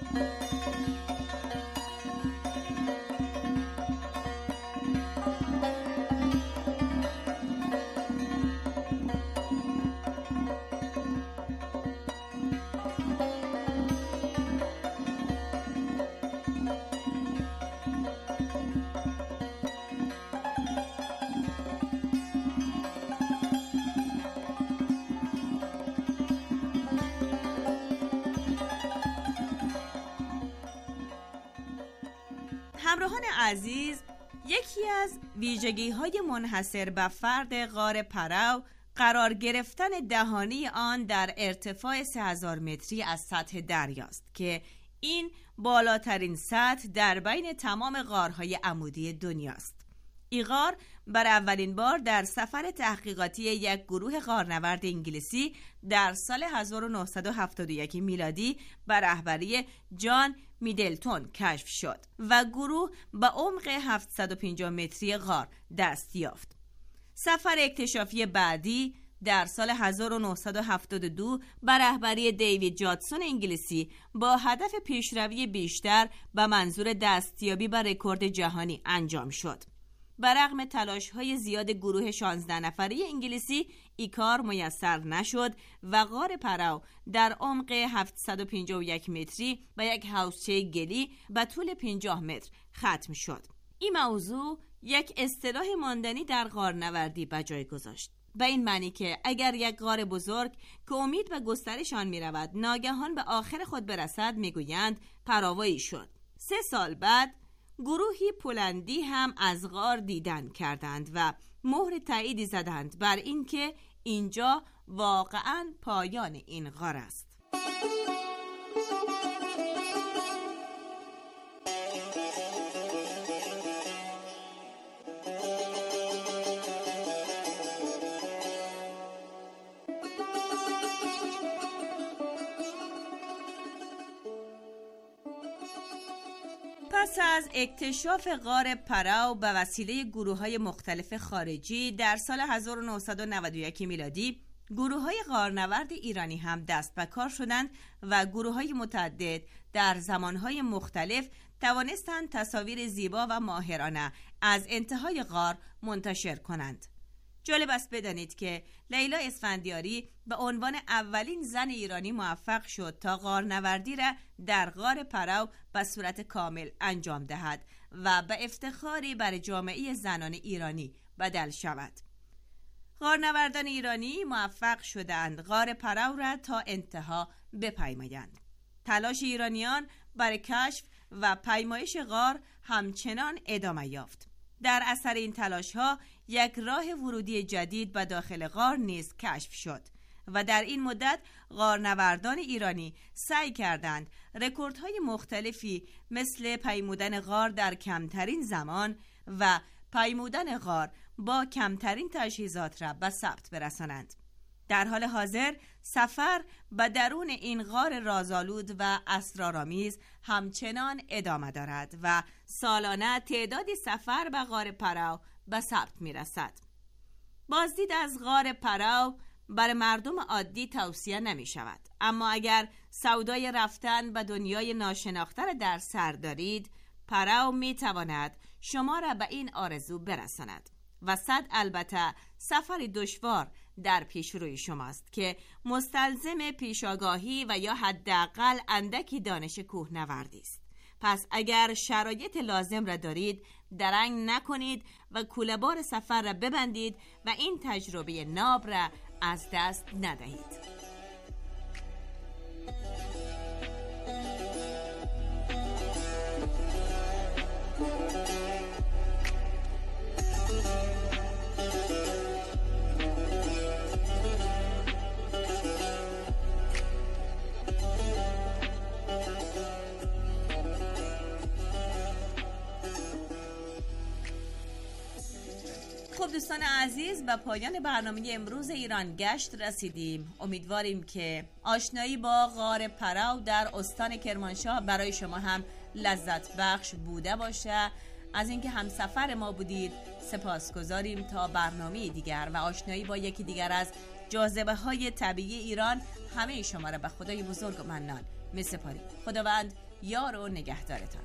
همراهان عزیز، یکی از ویژگی‌های منحصر به فرد غار پرو قرار گرفتن دهانه آن در ارتفاع 3000 متری از سطح دریاست که این بالاترین سطح در بین تمام غارهای عمودی دنیاست. این غار بر اولین بار در سفر تحقیقاتی یک گروه غارنورد انگلیسی در سال 1971 میلادی بر رهبری جان میدلتون کشف شد و گروه به عمق 750 متری غار دست یافت. سفر اکتشافی بعدی در سال 1972 بر رهبری دیوید جادسون انگلیسی با هدف پیشروی بیشتر به منظور دستیابی به رکورد جهانی انجام شد. برغم تلاش‌های زیاد گروه 16 نفره انگلیسی این کار میسر نشد و غار پرو در عمق 751 متری و یک حوضچه گلی به طول 50 متر ختم شد. این موضوع یک اصطلاح ماندنی در غارنوردی به جای گذاشت، به این معنی که اگر یک غار بزرگ که امید به گسترش آن می‌رود ناگهان به آخر خود برسد میگویند پراوایی شد. 3 سال بعد گروهی پولندی هم از غار دیدن کردند و مهر تاییدی زدند بر اینکه اینجا واقعاً پایان این غار است. پس از اکتشاف غار پراو به وسیله گروه‌های مختلف خارجی در سال 1991 میلادی، گروه‌های غارنورد ایرانی هم دست به کار شدند و گروه‌های متعدد در زمانهای مختلف توانستند تصاویر زیبا و ماهرانه از انتهای غار منتشر کنند. جالب است بدانید که لیلا اسفندیاری به عنوان اولین زن ایرانی موفق شد تا غارنوردی را در غار پراو به صورت کامل انجام دهد و به افتخاری بر جامعه زنان ایرانی بدل شود. غارنوردان ایرانی موفق شدند غار پراو را تا انتها بپیمایند. تلاش ایرانیان برای کشف و پیمایش غار همچنان ادامه یافت. در اثر این تلاش‌ها یک راه ورودی جدید به داخل غار نیز کشف شد و در این مدت غارنوردان ایرانی سعی کردند رکوردهای مختلفی مثل پیمودن غار در کمترین زمان و پیمودن غار با کمترین تجهیزات را به ثبت برسانند. در حال حاضر سفر به درون این غار رازآلود و اسرارآمیز همچنان ادامه دارد و سالانه تعدادی سفر به غار پراو به ثبت می رسد. بازدید از غار پراو برای مردم عادی توصیه نمی شود، اما اگر سودای رفتن به دنیای ناشناخته را در سر دارید، پراو می تواند شما را به این آرزو برساند و البته سفری دشوار در پیش روی شماست که مستلزم پیشاگاهی و یا حداقل اندکی دانش کوهنوردی است. پس اگر شرایط لازم را دارید، درنگ نکنید و کوله‌بار سفر را ببندید و این تجربه ناب را از دست ندهید. خب دوستان عزیز، به پایان برنامه امروز ایران گشت رسیدیم. امیدواریم که آشنایی با غار پراو در استان کرمانشاه برای شما هم لذت بخش بوده باشه. از اینکه همسفر ما بودید سپاسگزاریم. تا برنامه دیگر و آشنایی با یکی دیگر از جاذبه های طبیعی ایران، همه شما را به خدای بزرگ و منان می‌سپاریم. خداوند یار و نگهدارتان.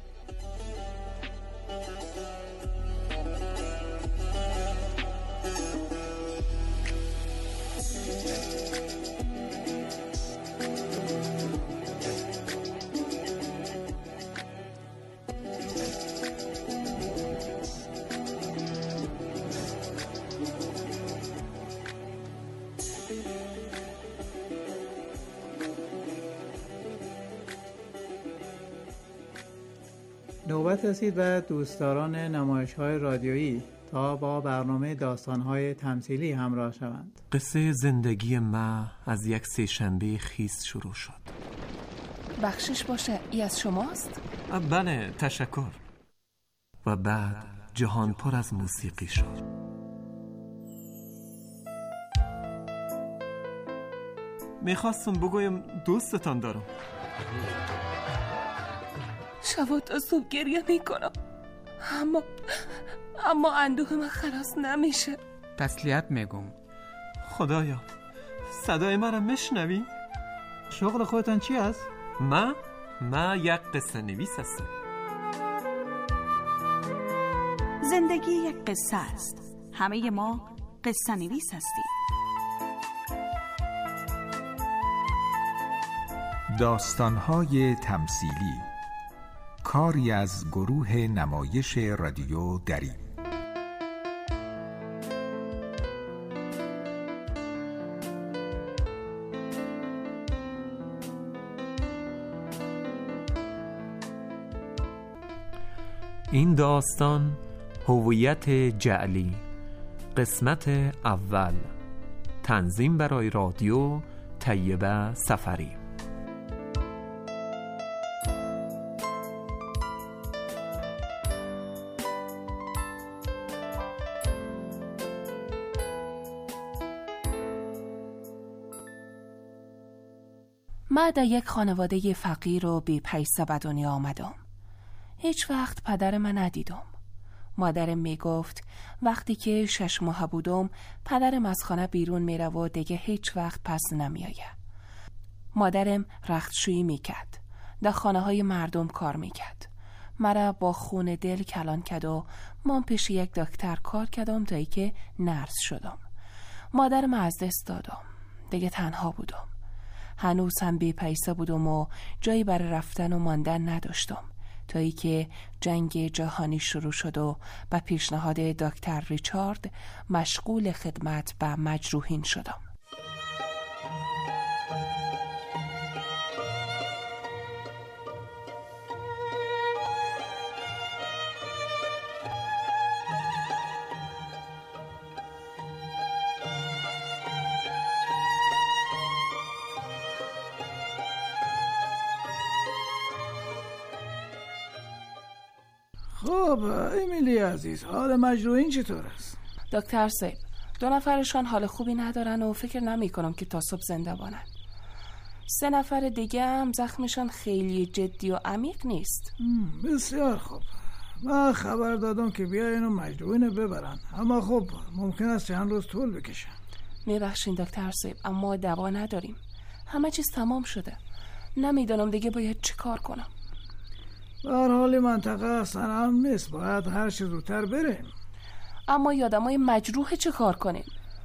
نوبت رسید به دوستداران نمایش‌های رادیویی تا با برنامه داستان‌های تمثیلی همراه شوند. قصه زندگی ما از یک سه‌شنبه خیس شروع شد. بخشش باشه، ای از شماست؟ بله، تشکر. و بعد جهان پر از موسیقی شد. میخواستم بگویم دوستتان دارم. شب تا صبح گریه میکنم، اما اندوه من خلاص نمیشه. تسلیت میگم. خدایا، صدای من را میشنوی؟ شغل خودتان چی است؟ ما یک قصه نویس هستم. زندگی یک قصه است. همه ما قصه نویس هستیم. داستان‌های تمثیلی، کاری از گروه نمایش رادیو دری. این داستان هویت جعلی، قسمت اول، تنظیم برای رادیو طیبه سفری. من در یک خانواده فقیر و بی پیسه به دنیا آمدم. هیچ وقت پدر من ندیدم. مادرم میگفت وقتی که 6 ماه بودم پدرم از خانه بیرون میره و دیگه هیچ وقت پس نمیآید. مادرم رختشویی میکرد، در خانه های مردم کار میکرد. مرا با خون دل کلان کرد و من پیش یک دکتر کار کردم تا ای که نرس شدم. مادرم از دست دادم، دیگه تنها بودم. هنوز هم بی پیسه بودم و جایی برای رفتن و ماندن نداشتم تا ای که جنگ جهانی شروع شد و به پیشنهاد دکتر ریچارد مشغول خدمت به مجروحین شدم. خب امیلی عزیز، حال مجروحین چطور است؟ دکتر سیب، 2 نفرشان حال خوبی ندارن و فکر نمی کنم که تا صبح زنده بانن. 3 نفر دیگه هم زخمشان خیلی جدی و عمیق نیست. بسیار خوب. من خبر دادم که بیاین و مجروحین ببرن، اما خب ممکن است چند روز طول بکشه. میبخشین دکتر سیب، اما دوا نداریم. همه چیز تمام شده. نمیدونم دیگه باید چی کار کنم. در حال منطقه اصلا هم نیست، باید هر چه زودتر بریم. اما یادمای مجروح چه کار کنیم؟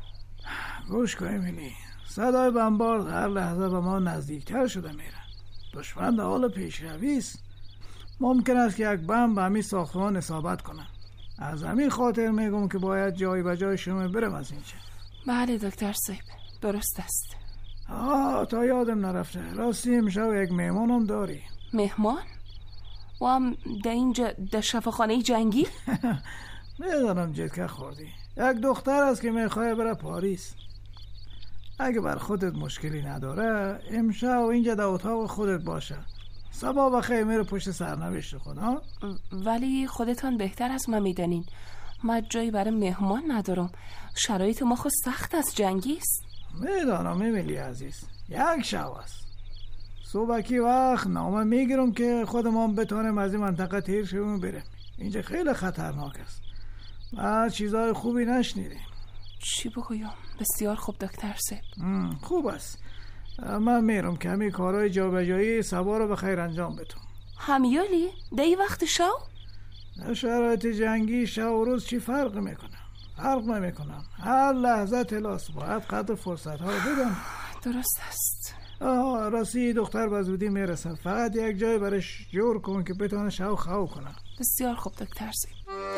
گوش کن امیلی، صدای بمبارد هر لحظه به ما نزدیکتر شده میره. دشمن در حال پیشروی است. ممکن است که یک بمب به همین ساختمان اصابت کنه. از همین خاطر میگم که باید جایی به جای شما برم از اینجا. بله دکتر سیب، درست است. تا یادم نرفته، راستی امشب یک مهمانم داری. مهمان؟ و هم در اینجا در شفاخانه جنگی؟ میدانم جدکه خوردی. یک دختر است که میخواه بره پاریس. اگه بر خودت مشکلی نداره امشب اینجا در اتاق خودت باشه. صبح بخیر میره پشت سرنوشت خود. ولی خودتان بهتر از من میدانین. من جایی برای مهمان ندارم. شرایط ما خود سخت از جنگی است. میدانم امیلی عزیز، یک شب است. صبحکی وقت نامه میگیرم که خودمان بتونیم از این منطقه تیر شویم بریم. اینجا خیلی خطرناک است. ما چیزای خوبی نشنیدیم. چی بگویم؟ بسیار خوب دکتر سیب. خوب است. من میرم که همین کارهای جابجایی صبح رو بخیر انجام بدم. همیالی؟ دی وقت شو؟ در شرایط جنگی شب و روز چی فرق میکنه؟ فرق نمیکنم. هر لحظه تلاس، باید قدر فرصت ها رو بدم. درست است. راستی دختر به زودی میرسن، فقط یک جای برش جور کن که بتونه شو خو کنه. بسیار خوب دکتر سیب.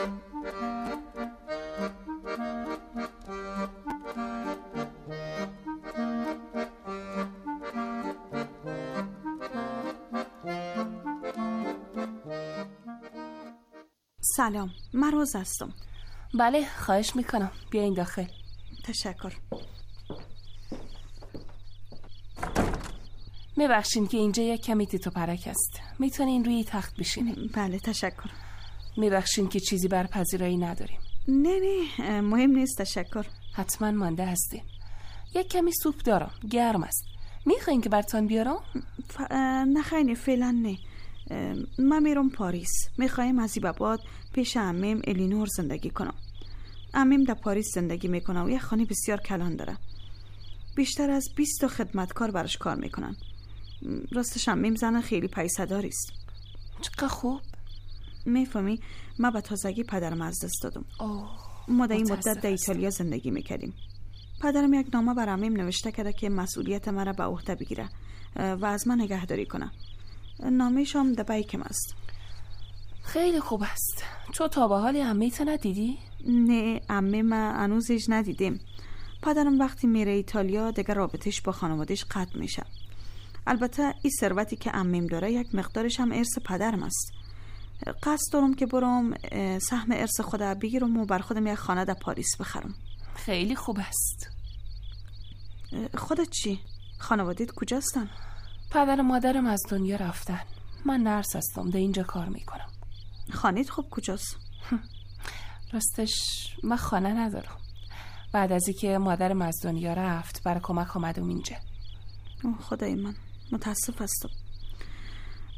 سلام، من روز هستم. بله خواهش میکنم، بیاین داخل. تشکر. میبخشین که اینجا یک کمی تیتو پرک است. میتونین روی تخت بشینین. بله تشکر. میبخشین که چیزی بر پذیرایی نداریم. نه مهم نیست، تشکر. حتما مانده هستین. یک کمی سوپ دارم، گرم است. میخواین که براتون بیارم؟ نه خیلی فعلا نه. من میرم پاریس. میخوایم از این بعد پیش عمیم الینور زندگی کنم. عمیم در پاریس زندگی میکنه و یک خانه بسیار کلان داره. بیشتر از 20 خدمتکار براش کار میکنن. راستش عمیم زن خیلی پیسه‌داری است. چقدر خوب. میفهمی من به تازگی پدرم از دست دادم. ما در این مدت در ایتالیا زندگی میکردیم. پدرم یک نامه بر عمیم نوشته کرده که مسئولیت مرا به عهده بگیره و از من نگهداری کنه. نامش هم در بیکم است. خیلی خوب است. تو تا به حال عمیت ندیدی؟ نه عمه من هنوزش ندیدیم. پدرم وقتی میره ایتالیا دیگه رابطش با خانوادهش قطع میشه. البته این ثروتی که عمیم داره یک مقدارش هم ارث پدرم است. قصد دارم که برم سهم ارث خودم بگیرم و بر خودم یک خانه در پاریس بخرم. خیلی خوب است. خودت چی؟ خانوادهت کجاستن؟ پدر و مادرم از دنیا رفتن. من نرس هستم، در اینجا کار میکنم. خانهت خوب کجاست؟ راستش من خانه ندارم. بعد از اینکه مادرم از دنیا رفت برای کمک آمدم اینجا. خدای من، متاسف هستم.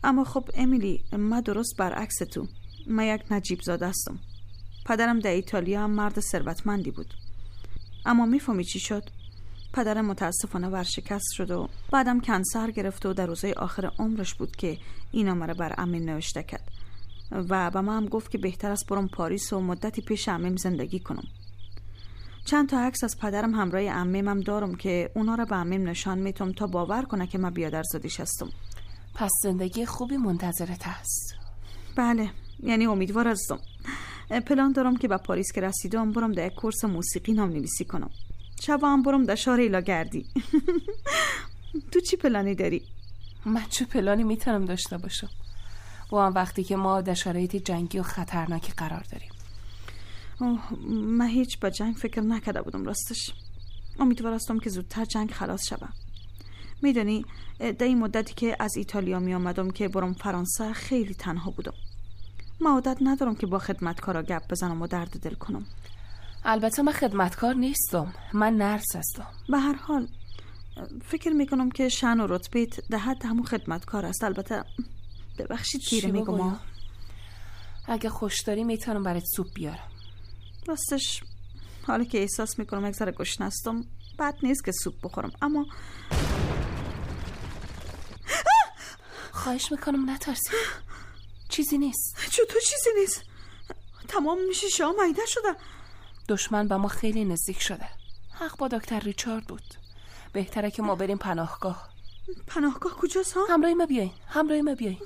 اما خب امیلی، من درست برعکس تو. من یک نجیب زاده هستم. پدرم در ایتالیا هم مرد ثروتمندی بود. اما میفهمی چی شد؟ پدرم متاسفانه ورشکست شد و بعدم کنسر گرفت و در روزهای آخر عمرش بود که اینا مرا بر عمیم نوشته کرد و به من هم گفت که بهتر است برم پاریس و مدتی پیش عمیم زندگی کنم. چند تا عکس از پدرم همراه عمیم دارم که اونا را به عمیم نشان میتم تا باور کنه که من بیادرزادیش هستم. پس زندگی خوبی منتظرت هست؟ بله، یعنی امیدوار هستم. پلان دارم که به پاریس که رسیدم برم در یک کورس موسیقی نام‌نویسی کنم. شبا هم برم در شهر ایلاگردی. تو چی پلانی داری؟ من چه پلانی میتونم داشته باشم با هم وقتی که ما در شرایط جنگی و خطرناکی قرار داریم؟ من هیچ با جنگ فکر نکرده بودم راستش. امیدوار هستم که زودتر جنگ خلاص شود. میدونی در این مدتی که از ایتالیا می آمدم که برم فرانسه خیلی تنها بودم. من عادت ندارم که با خدمتکارا گپ بزنم و درد دل کنم. البته من خدمتکار نیستم، من نرس هستم. به هر حال فکر میکنم که شأن و رتبهت در حد همون خدمتکار است. البته ببخشید تیره میگم. اگه خوش داری میتونم برات سوپ بیارم. راستش حالا که احساس میکنم یک ذره گشنه هستم بد نیست که سوپ بخورم، اما خواهش میکنم نترسی. چیزی نیست. چطور چیزی نیست؟ تمام شیشه ها معده شده. دشمن به ما خیلی نزدیک شده. حق با دکتر ریچارد بود. بهتره که ما بریم پناهگاه. پناهگاه کجاست ها؟ همراه ما بیاین، همراه ما بیاین.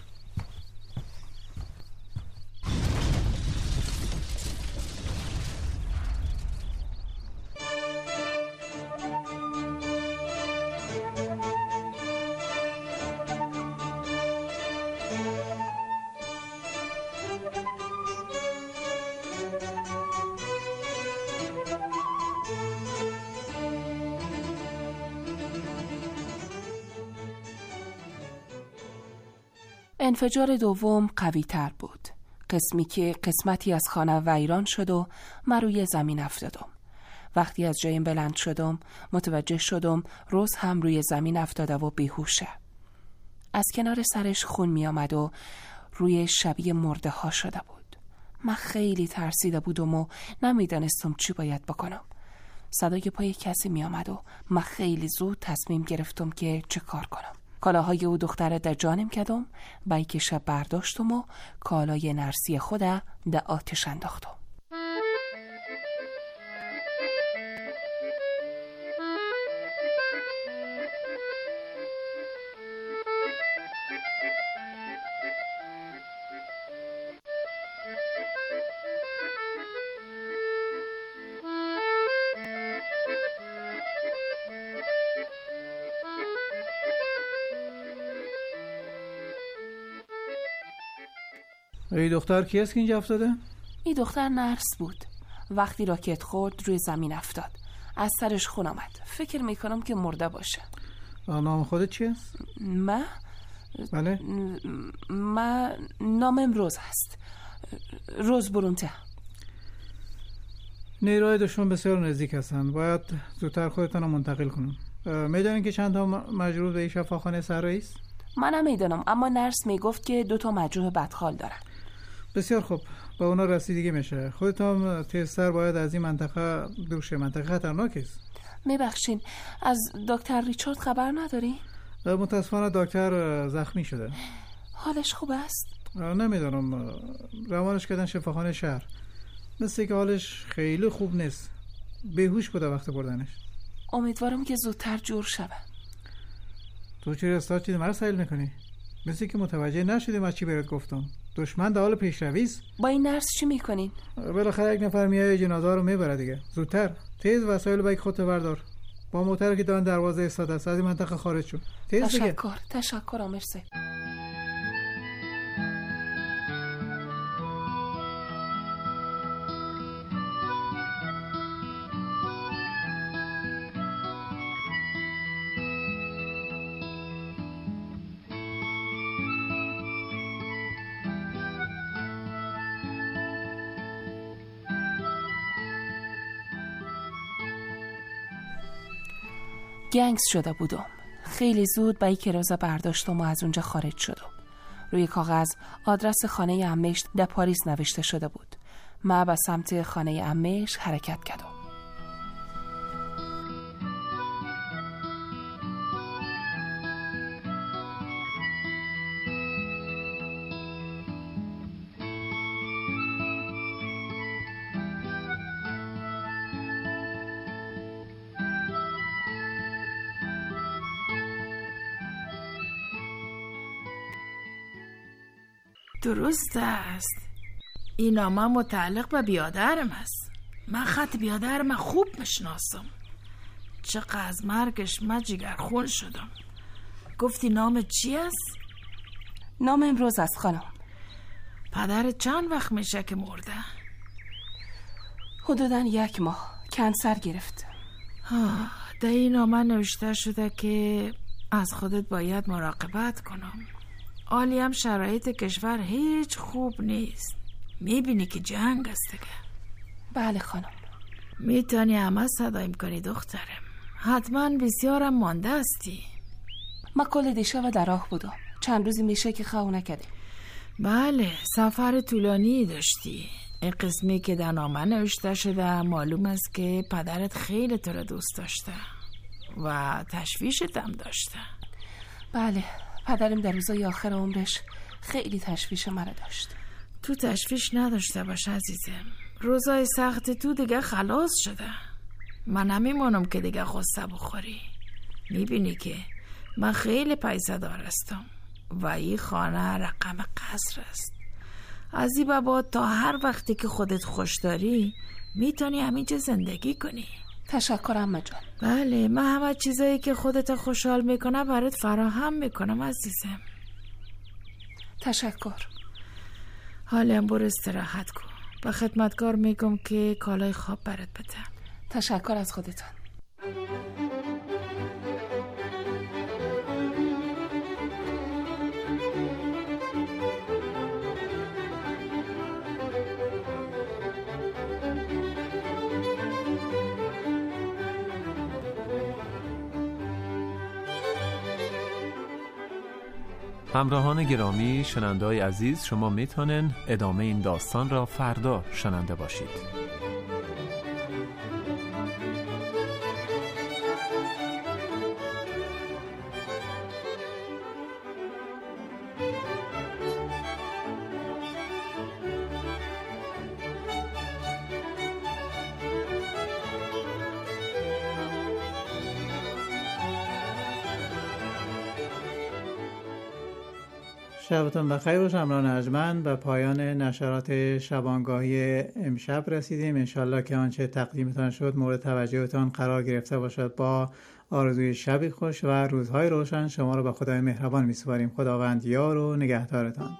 انفجار دوم قوی تر بود. قسمتی از خانه ویران شد و من روی زمین افتادم. وقتی از جایم بلند شدم متوجه شدم روز هم روی زمین افتاده و بیهوشه. از کنار سرش خون می آمد و روی شبیه مرده ها شده بود. من خیلی ترسیده بودم و نمیدانستم چی باید بکنم. صدای پای کسی می آمد و من خیلی زود تصمیم گرفتم که چه کار کنم. کالاهای او دختره در جانم کدم، بیک شب برداشتم و کالای نرسی خوده در آتش انداختم. این دختر کی است که اینجا افتاده؟ این دختر نرس بود. وقتی راکت خورد روی زمین افتاد. از سرش خون آمد. فکر میکنم که مرده باشه. نام خودت چی است؟ بله؟ نامم روز هست. روز برونته. نیروهای دشمن بسیار نزدیک هستند. باید زودتر خودتان رو منتقل کنم. میدونین که چند تا مجروح به این شفاخانه صحرایی است؟ من نمیدونم، اما نرس میگفت که 2 مجروح بدحال دارن. بسیار خوب، با اونا رسیدگی میشه. خودت هم تیزتر باید از این منطقه دور شی. منطقه خطرناک است. میبخشین، از دکتر ریچارد خبر نداری؟ متاسفانه دکتر زخمی شده. حالش خوب است؟ نمیدونم، روانش کردن شفاخانه شهر. مثل که حالش خیلی خوب نیست. بیهوش بوده وقت بردنش. امیدوارم که زودتر جور شود. تو چرا استاد چیز مرا سایل میکنی؟ مثل که متوجه نشدیم از چی برات گفتم. دشمن در حال پیشروی است. با این نرس چی میکنین؟ بالاخره یک نفر میاد جنازه رو میبره دیگه. زودتر تیز وسایل بایک خودت بردار. با موتر که دان دروازه ایستاده است از این منطقه خارج شو. تیز دیگه. تشکر آمرسه. گنگس شده بودم. خیلی زود بایک رازه برداشتم و از اونجا خارج شدم. روی کاغذ آدرس خانه عمه‌اش در پاریس نوشته شده بود. ما به سمت خانه عمه‌اش حرکت کردم. درست است. این نامه متعلق به بیادرم است. من خط بیادرم خوب میشناسم. چقدر از مرگش من جگرخون شدم. گفتی نام چی است؟ نام امروز است خانم. پدر چند وقت میشه که مرده؟ حدوداً 1 ماه. کنسر گرفت. در این نامه نوشته شده که از خودت باید مراقبت کنم. حالی هم شرایط کشور هیچ خوب نیست. میبینی که جنگ است دیگه. بله خانم. میتونی همه صدایم کنی دخترم. حتما بسیارم مانده استی. ما کل دیشب در راه بودم. چند روزی میشه که خواهو نکردیم. بله، سفر طولانی داشتی. این قسمی که در نامه نوشته شده معلوم است که پدرت خیلی تو را دوست داشته و تشویشت هم داشته. بله، پدرم در روزای آخر عمرش خیلی تشویش مرا داشت. تو تشویش نداشته باش عزیزم. روزای سخت تو دیگه خلاص شده. من نمیمونم که دیگه غصه بخوری. میبینی که من خیلی پیسه دار هستم و این خانه رقم قصر است. از این بعد تا هر وقتی که خودت خوش داری میتونی همینجا زندگی کنی. تشکر عمه جان. بله، من همه چیزایی که خودت خوشحال میکنه برات فراهم میکنم عزیزم. تشکر. حالا برو استراحت کن. با خدمتکار میگم که کالای خواب برات بده. تشکر از خودتان. همراهان گرامی، شنونده‌های عزیز، شما میتونن ادامه این داستان را فردا شنونده باشید. شبتون بخیر و شمران ارجمند. به پایان نشرات شبانگاهی امشب رسیدیم. انشالله که آنچه تقدیمتان شد مورد توجهتان قرار گرفته باشد. با آرزوی شبی خوش و روزهای روشن شما را به خدای مهربان می‌سپاریم. خداوند یار و نگهدارتان.